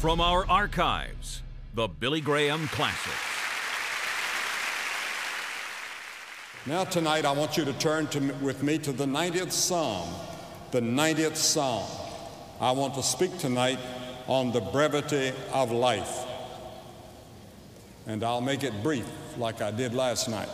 From our archives, the Billy Graham Classics. Now tonight I want you to turn with me to the 90th Psalm. The 90th Psalm. I want to speak tonight on the brevity of life. And I'll make it brief like I did last night.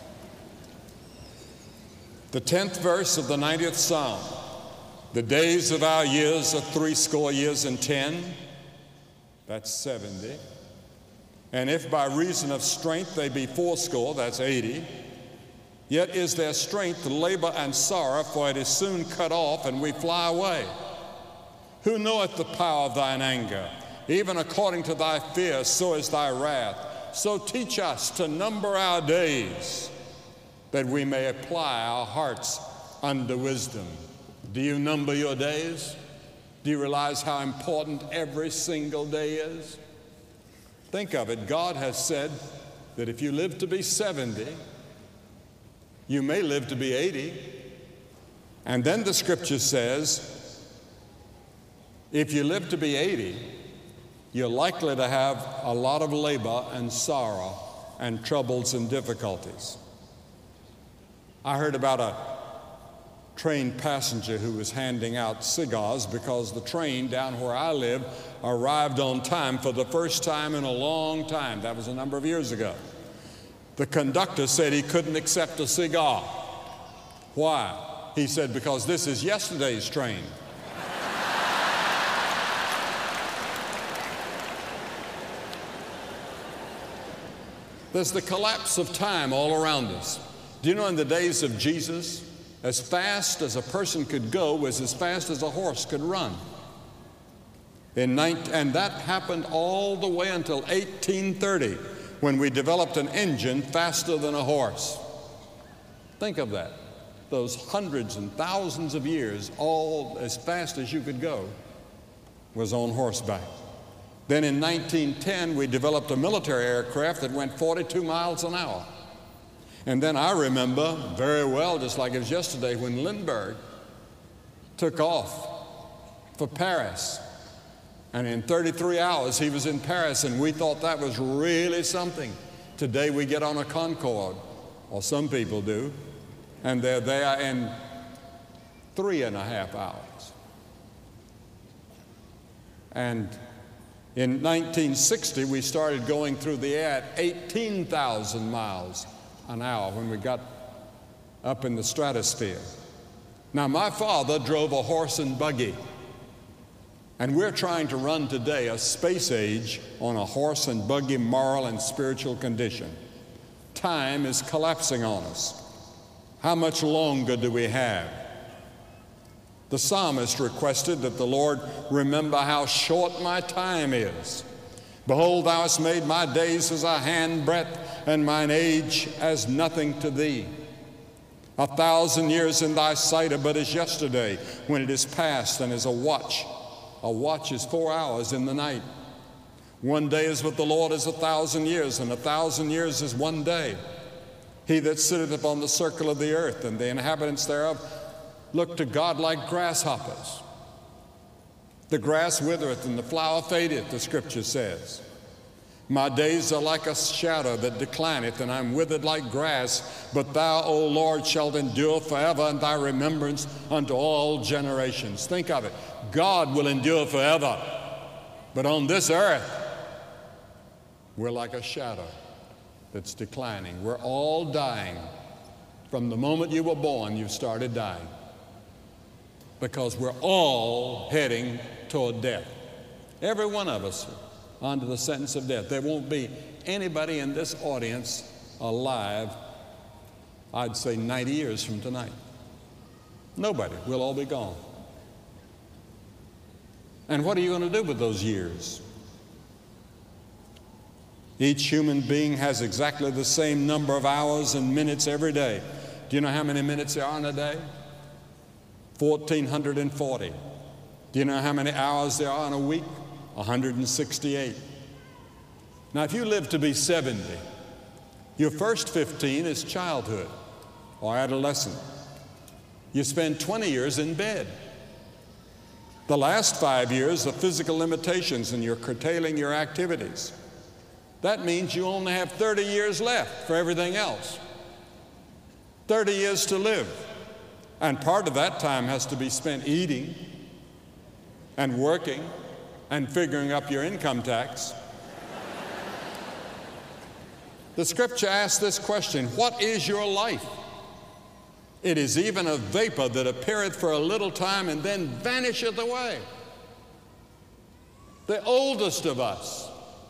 The 10th verse of the 90th Psalm. The days of our years are 80 years and 10. That's 70. And if by reason of strength they be 80, that's 80. Yet is their strength labor and sorrow, for it is soon cut off, and we fly away. Who knoweth the power of thine anger? Even according to thy fear, so is thy wrath. So teach us to number our days, that we may apply our hearts unto wisdom. Do you number your days? Do you realize how important every single day is? Think of it. God has said that if you live to be 70, you may live to be 80. And then the scripture says, if you live to be 80, you're likely to have a lot of labor and sorrow and troubles and difficulties. I heard about a train passenger who was handing out cigars because the train down where I live arrived on time for the first time in a long time. That was a number of years ago. The conductor said he couldn't accept a cigar. Why? He said, because this is yesterday's train. There's the collapse of time all around us. Do you know in the days of Jesus, as fast as a person could go was as fast as a horse could run. And that happened all the way until 1830, when we developed an engine faster than a horse. Think of that. Those hundreds and thousands of years, all as fast as you could go, was on horseback. Then in 1910, we developed a military aircraft that went 42 miles an hour. And then I remember very well, just like it was yesterday, when Lindbergh took off for Paris. And in 33 hours, he was in Paris, and we thought that was really something. Today, we get on a Concorde, or some people do, and they're there in 3.5 hours. And in 1960, we started going through the air at 18,000 miles an hour when we got up in the stratosphere. Now, my father drove a horse and buggy. And we're trying to run today a space age on a horse and buggy moral and spiritual condition. Time is collapsing on us. How much longer do we have? The psalmist requested that the Lord remember how short my time is. Behold, thou hast made my days as a handbreadth, and mine age as nothing to thee. 1,000 years in thy sight are but as yesterday, when it is past, and as a watch. A watch is 4 hours in the night. One day is with the Lord as 1,000 years, and 1,000 years is one day. He that sitteth upon the circle of the earth, and the inhabitants thereof, look to God like grasshoppers. The grass withereth, and the flower fadeth, the scripture says. My days are like a shadow that declineth, and I'm withered like grass. But thou, O Lord, shalt endure forever, and thy remembrance unto all generations. Think of it. God will endure forever. But on this earth, we're like a shadow that's declining. We're all dying. From the moment you were born, you started dying. Because we're all heading toward death. Every one of us under the sentence of death. There won't be anybody in this audience alive, I'd say 90 years from tonight. Nobody. We'll all be gone. And what are you going to do with those years? Each human being has exactly the same number of hours and minutes every day. Do you know how many minutes there are in a day? 1,440. Do you know how many hours there are in a week? 168. Now, if you live to be 70, your first 15 is childhood or adolescent. You spend 20 years in bed. The last 5 years of physical limitations and you're curtailing your activities. That means you only have 30 years left for everything else. 30 years to live. And part of that time has to be spent eating and working and figuring up your income tax. The scripture asks this question, what is your life? It is even a vapor that appeareth for a little time and then vanisheth away. The oldest of us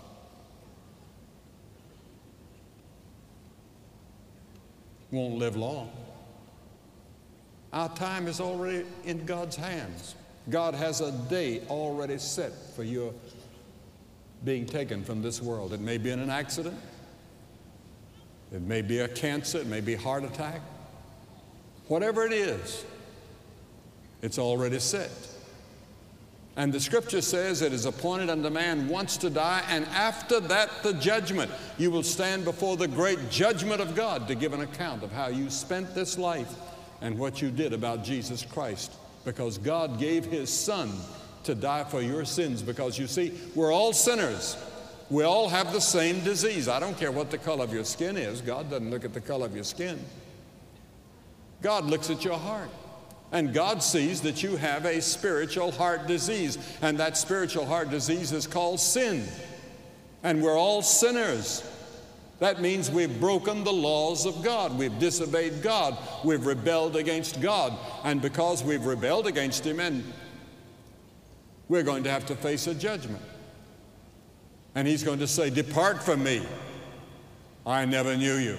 won't live long. Our time is already in God's hands. God has a day already set for your being taken from this world. It may be in an accident. It may be a cancer. It may be a heart attack. Whatever it is, it's already set. And the scripture says it is appointed unto man once to die, and after that the judgment. You will stand before the great judgment of God to give an account of how you spent this life and what you did about Jesus Christ, because God gave His Son to die for your sins. Because you see, we're all sinners. We all have the same disease. I don't care what the color of your skin is. God doesn't look at the color of your skin. God looks at your heart. And God sees that you have a spiritual heart disease. And that spiritual heart disease is called sin. And we're all sinners. That means we've broken the laws of God. We've disobeyed God. We've rebelled against God. And because we've rebelled against Him, and we're going to have to face a judgment. And He's going to say, "Depart from me. I never knew you."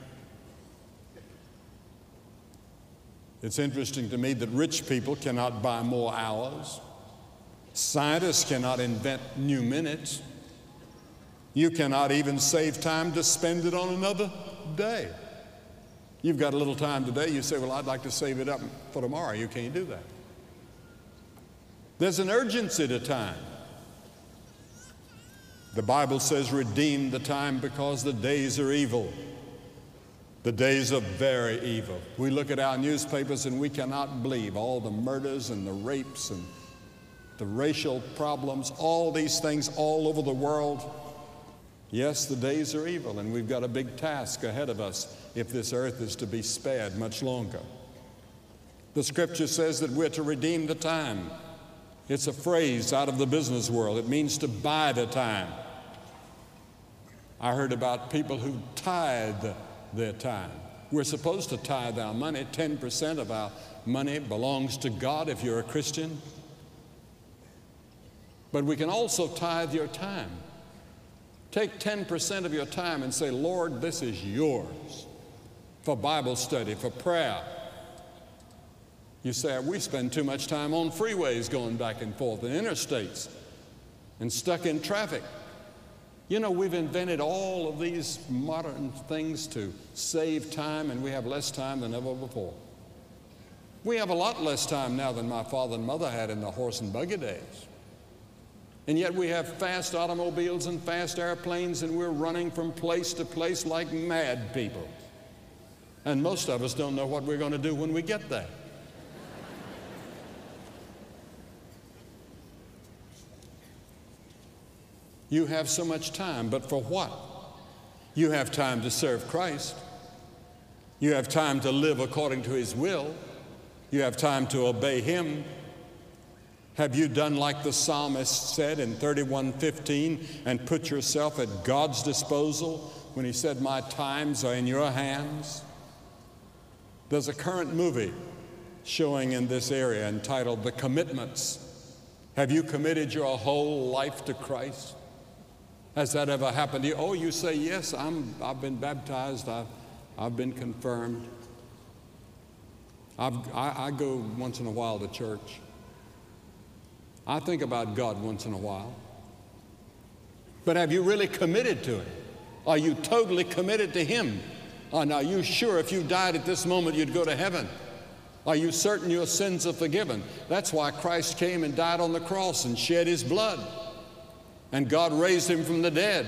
It's interesting to me that rich people cannot buy more hours. Scientists cannot invent new minutes. You cannot even save time to spend it on another day. You've got a little time today. You say, "Well, I'd like to save it up for tomorrow." You can't do that. There's an urgency to time. The Bible says, "Redeem the time because the days are evil." The days are very evil. We look at our newspapers and we cannot believe all the murders and the rapes and the racial problems, all these things all over the world. Yes, the days are evil, and we've got a big task ahead of us if this earth is to be spared much longer. The scripture says that we're to redeem the time. It's a phrase out of the business world. It means to buy the time. I heard about people who tithe their time. We're supposed to tithe our money. 10% of our money belongs to God if you're a Christian. But we can also tithe your time. Take 10% of your time and say, "Lord, this is yours," for Bible study, for prayer. You say, "We spend too much time on freeways going back and forth and interstates and stuck in traffic." You know, we've invented all of these modern things to save time, and we have less time than ever before. We have a lot less time now than my father and mother had in the horse and buggy days. And yet we have fast automobiles and fast airplanes, and we're running from place to place like mad people. And most of us don't know what we're going to do when we get there. You have so much time, but for what? You have time to serve Christ. You have time to live according to His will. You have time to obey Him. Have you done like the psalmist said in 31:15 and put yourself at God's disposal when he said, "My times are in your hands"? There's a current movie showing in this area entitled The Commitments. Have you committed your whole life to Christ? Has that ever happened to you? Oh, you say, "Yes, I've been baptized, I've been confirmed. I go once in a while to church. I think about God once in a while." But have you really committed to it? Are you totally committed to Him? And are you sure if you died at this moment you'd go to heaven? Are you certain your sins are forgiven? That's why Christ came and died on the cross and shed His blood. And God raised Him from the dead.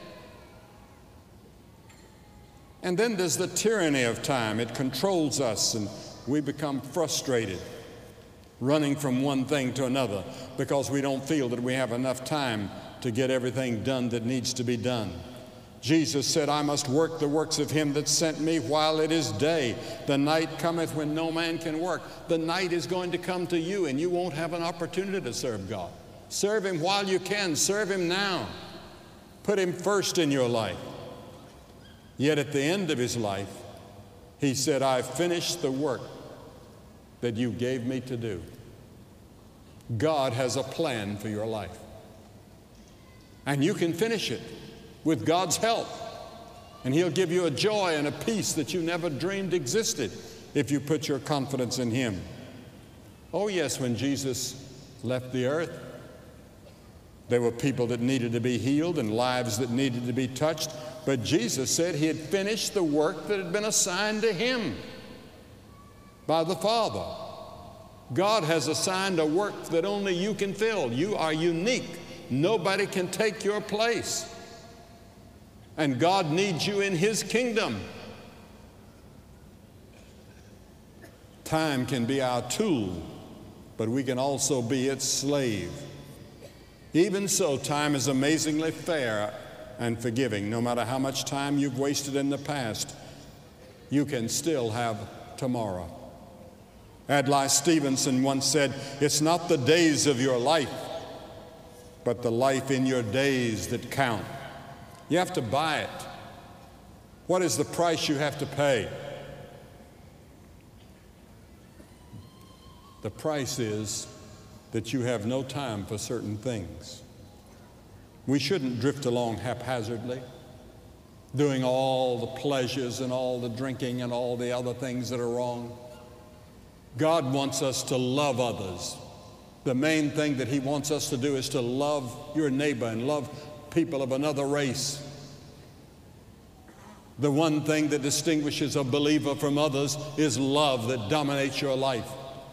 And then there's the tyranny of time. It controls us and we become frustrated. running from one thing to another because we don't feel that we have enough time to get everything done that needs to be done. Jesus said, I must work the works of him that sent me while it is day. The night cometh when no man can work. The night is going to come to you, and you won't have an opportunity to serve God. Serve him while you can. Serve him now. Put him first in your life. Yet at the end of his life, he said, I've finished the work that you gave me to do. God has a plan for your life. And you can finish it with God's help. And he'll give you a joy and a peace that you never dreamed existed if you put your confidence in him. Oh yes, when Jesus left the earth, there were people that needed to be healed and lives that needed to be touched. But Jesus said he had finished the work that had been assigned to him by the Father. God has assigned a work that only you can fill. You are unique. Nobody can take your place. And God needs you in his kingdom. Time can be our tool, but we can also be its slave. Even so, time is amazingly fair and forgiving. No matter how much time you've wasted in the past, you can still have tomorrow. Adlai Stevenson once said, it's not the days of your life, but the life in your days that count. You have to buy it. What is the price you have to pay? The price is that you have no time for certain things. We shouldn't drift along haphazardly, doing all the pleasures and all the drinking and all the other things that are wrong. God wants us to love others. The main thing that he wants us to do is to love your neighbor and love people of another race. The one thing that distinguishes a believer from others is love that dominates your life.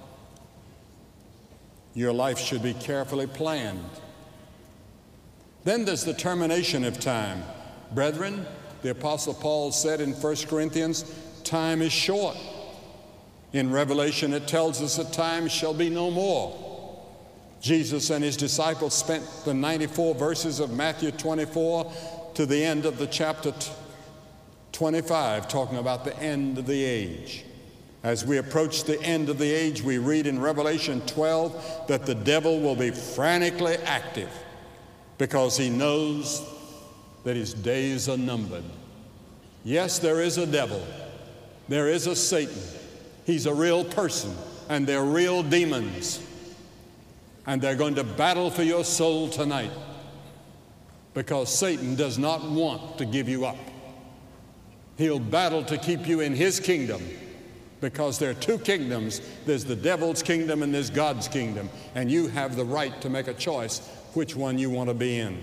Your life should be carefully planned. Then there's the termination of time. Brethren, the Apostle Paul said in 1 Corinthians, time is short. In Revelation, it tells us that time shall be no more. Jesus and his disciples spent the 94 verses of Matthew 24 to the end of the chapter 25 talking about the end of the age. As we approach the end of the age, we read in Revelation 12 that the devil will be frantically active because he knows that his days are numbered. Yes, there is a devil. There is a Satan. He's a real person, and they're real demons. And they're going to battle for your soul tonight because Satan does not want to give you up. He'll battle to keep you in his kingdom because there are two kingdoms. There's the devil's kingdom and there's God's kingdom. And you have the right to make a choice which one you want to be in.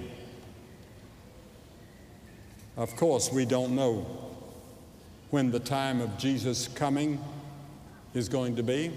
Of course, we don't know when the time of Jesus' coming is going to be.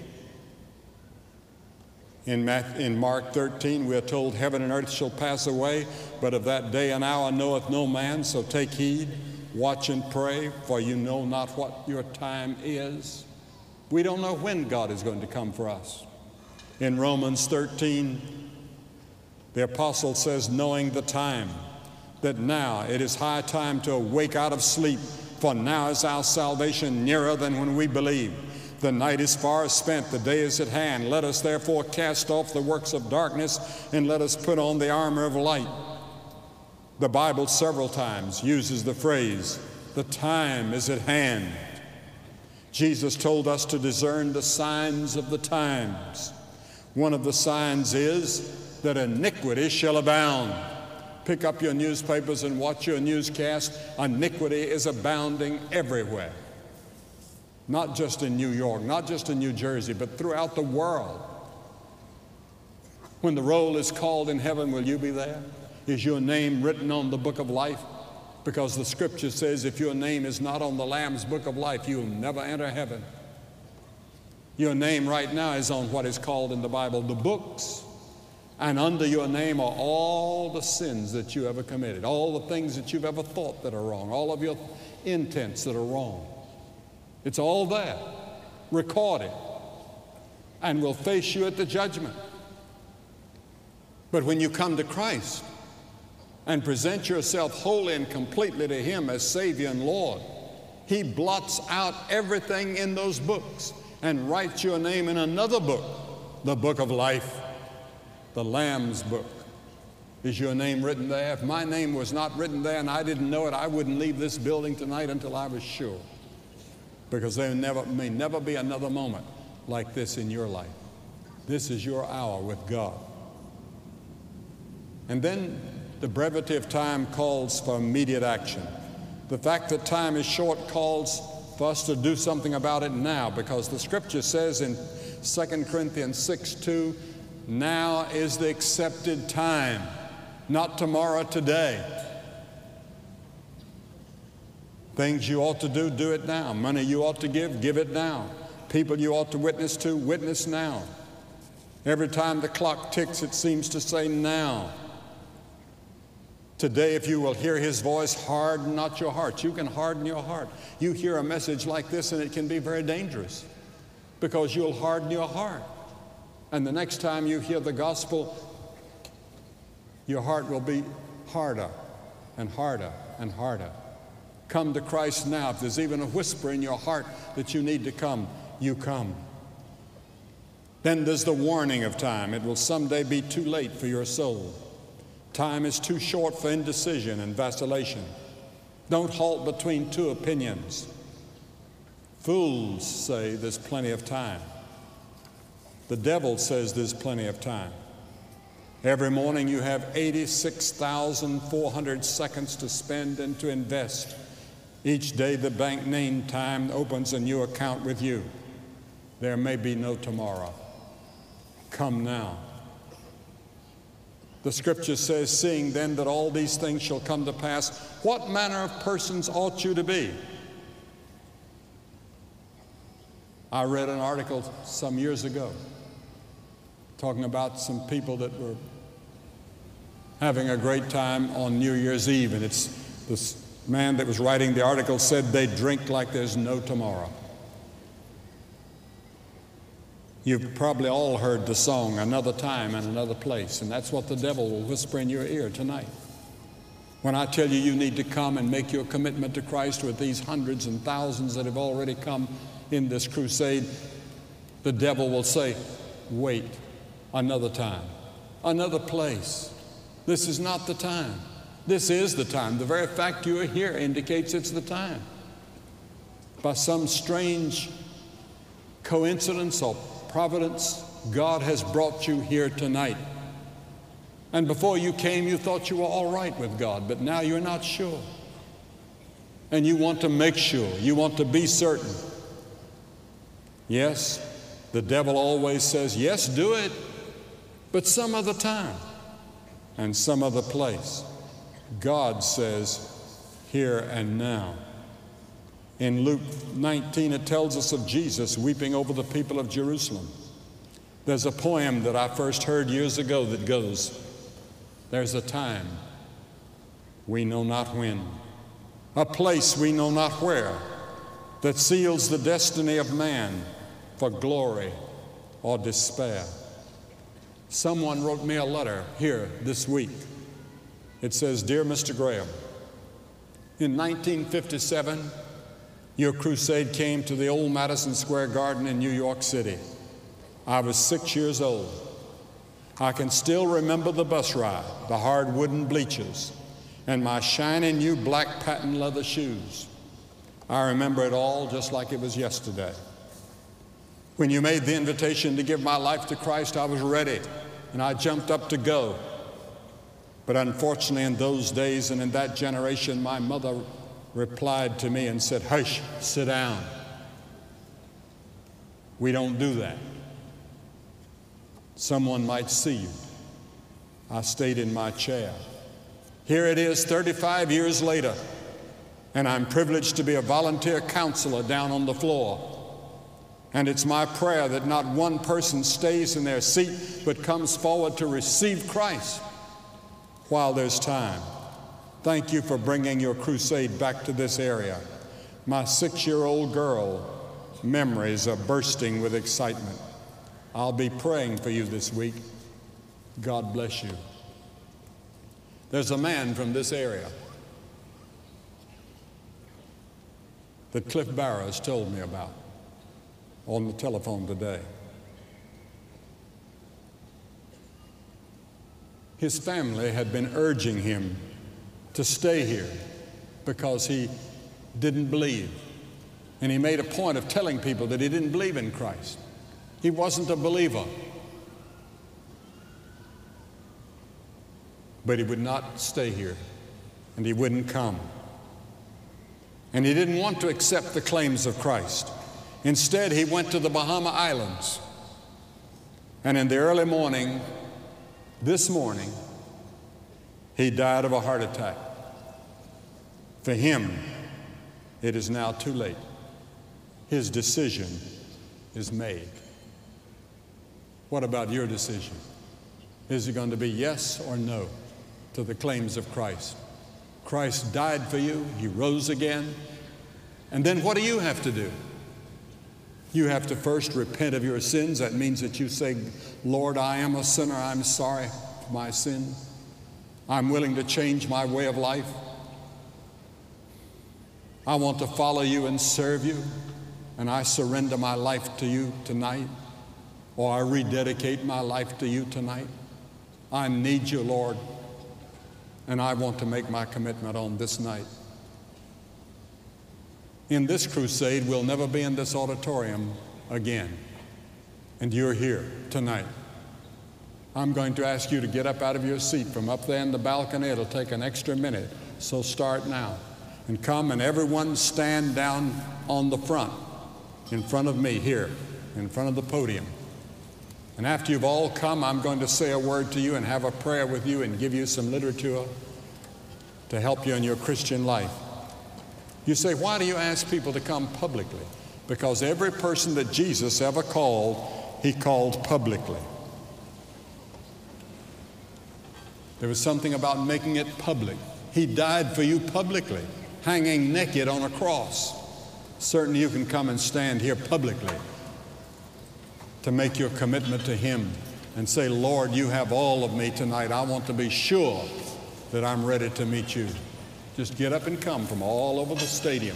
In Mark 13, we are told, heaven and earth shall pass away, but of that day and hour knoweth no man. So take heed, watch and pray, for you know not what your time is. We don't know when God is going to come for us. In Romans 13, the apostle says, knowing the time, that now it is high time to awake out of sleep, for now is our salvation nearer than when we believed. The night is far spent, the day is at hand. Let us therefore cast off the works of darkness and let us put on the armor of light. The Bible several times uses the phrase, the time is at hand. Jesus told us to discern the signs of the times. One of the signs is that iniquity shall abound. Pick up your newspapers and watch your newscast. Iniquity is abounding everywhere. Not just in New York, not just in New Jersey, but throughout the world. When the roll is called in heaven, will you be there? Is your name written on the book of life? Because the scripture says if your name is not on the Lamb's book of life, you'll never enter heaven. Your name right now is on what is called in the Bible the books. And under your name are all the sins that you ever committed, all the things that you've ever thought that are wrong, all of your intents that are wrong. It's all there, recorded. and will face you at the judgment. But when you come to Christ and present yourself wholly and completely to Him as Savior and Lord, He blots out everything in those books and writes your name in another book, the book of life, the Lamb's book. Is your name written there? If my name was not written there and I didn't know it, I wouldn't leave this building tonight until I was sure. Because there may never be another moment like this in your life. This is your hour with God. And then the brevity of time calls for immediate action. The fact that time is short calls for us to do something about it now, because the Scripture says in 2 Corinthians 6:2, now is the accepted time, not tomorrow, today. Things you ought to do, do it now. Money you ought to give it now. People you ought to witness to, witness now. Every time the clock ticks, it seems to say now. Today, if you will hear His voice, harden not your heart. You can harden your heart. You hear a message like this and it can be very dangerous because you'll harden your heart. And the next time you hear the gospel, your heart will be harder and harder and harder. Come to Christ now. If there's even a whisper in your heart that you need to come, you come. Then there's the warning of time. It will someday be too late for your soul. Time is too short for indecision and vacillation. Don't halt between two opinions. Fools say there's plenty of time. The devil says there's plenty of time. Every morning you have 86,400 seconds to spend and to invest. Each day the bank name time opens a new account with you. There may be no tomorrow. Come now. The Scripture says, seeing then that all these things shall come to pass, what manner of persons ought you to be? I read an article some years ago talking about some people that were having a great time on New Year's Eve, and it's this man that was writing the article said they drink like there's no tomorrow. You've probably all heard the song, Another Time and Another Place, and that's what the devil will whisper in your ear tonight. When I tell you you need to come and make your commitment to Christ with these hundreds and thousands that have already come in this crusade, the devil will say, wait, another time, another place. This is not the time. This is the time. The very fact you are here indicates it's the time. By some strange coincidence or providence, God has brought you here tonight. And before you came, you thought you were all right with God, but now you're not sure. And you want to make sure. You want to be certain. Yes, the devil always says, yes, do it, but some other time and some other place. God says, here and now. In Luke 19, it tells us of Jesus weeping over the people of Jerusalem. There's a poem that I first heard years ago that goes, there's a time we know not when, a place we know not where, that seals the destiny of man for glory or despair. Someone wrote me a letter here this week. It says, Dear Mr. Graham, in 1957, your crusade came to the old Madison Square Garden in New York City. I was 6 years old. I can still remember the bus ride, the hard wooden bleachers, and my shiny new black patent leather shoes. I remember it all just like it was yesterday. When you made the invitation to give my life to Christ, I was ready, and I jumped up to go. But unfortunately, in those days and in that generation, my mother replied to me and said, hush, sit down. We don't do that. Someone might see you. I stayed in my chair. Here it is 35 years later, and I'm privileged to be a volunteer counselor down on the floor. And it's my prayer that not one person stays in their seat but comes forward to receive Christ while there's time. Thank you for bringing your crusade back to this area. My 6-year-old girl memories are bursting with excitement. I'll be praying for you this week. God bless you. There's a man from this area that Cliff Barrows told me about on the telephone today. His family had been urging him to stay here because he didn't believe. And he made a point of telling people that he didn't believe in Christ. He wasn't a believer. But he would not stay here, and he wouldn't come. And he didn't want to accept the claims of Christ. Instead, he went to the Bahama Islands. And in the early morning, this morning, he died of a heart attack. For him, it is now too late. His decision is made. What about your decision? Is it going to be yes or no to the claims of Christ? Christ died for you. He rose again. And then what do you have to do? You have to first repent of your sins. That means that you say, Lord, I am a sinner. I'm sorry for my sins. I'm willing to change my way of life. I want to follow you and serve you. And I surrender my life to you tonight. Or I rededicate my life to you tonight. I need you, Lord. And I want to make my commitment on this night. In this crusade, we'll never be in this auditorium again. And you're here tonight. I'm going to ask you to get up out of your seat from up there in the balcony. It'll take an extra minute, so start now. And come and everyone stand down on the front, in front of me here, in front of the podium. And after you've all come, I'm going to say a word to you and have a prayer with you and give you some literature to help you in your Christian life. You say, why do you ask people to come publicly? Because every person that Jesus ever called, he called publicly. There was something about making it public. He died for you publicly, hanging naked on a cross. Certainly you can come and stand here publicly to make your commitment to him and say, Lord, you have all of me tonight. I want to be sure that I'm ready to meet you. Just get up and come from all over the stadium.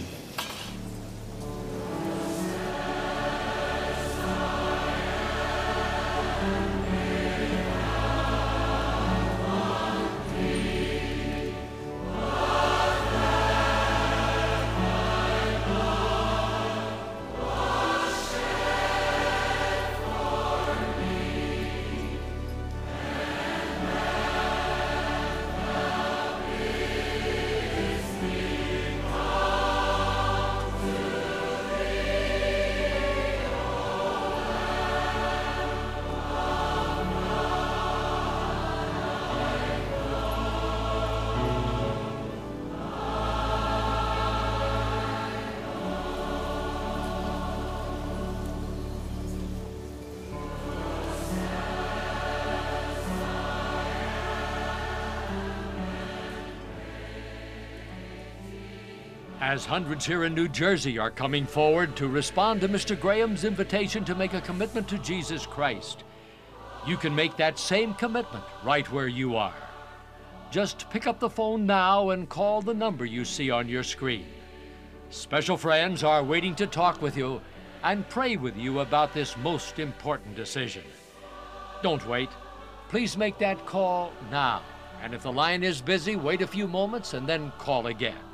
As hundreds here in New Jersey are coming forward to respond to Mr. Graham's invitation to make a commitment to Jesus Christ, you can make that same commitment right where you are. Just pick up the phone now and call the number you see on your screen. Special friends are waiting to talk with you and pray with you about this most important decision. Don't wait. Please make that call now. And if the line is busy, wait a few moments and then call again.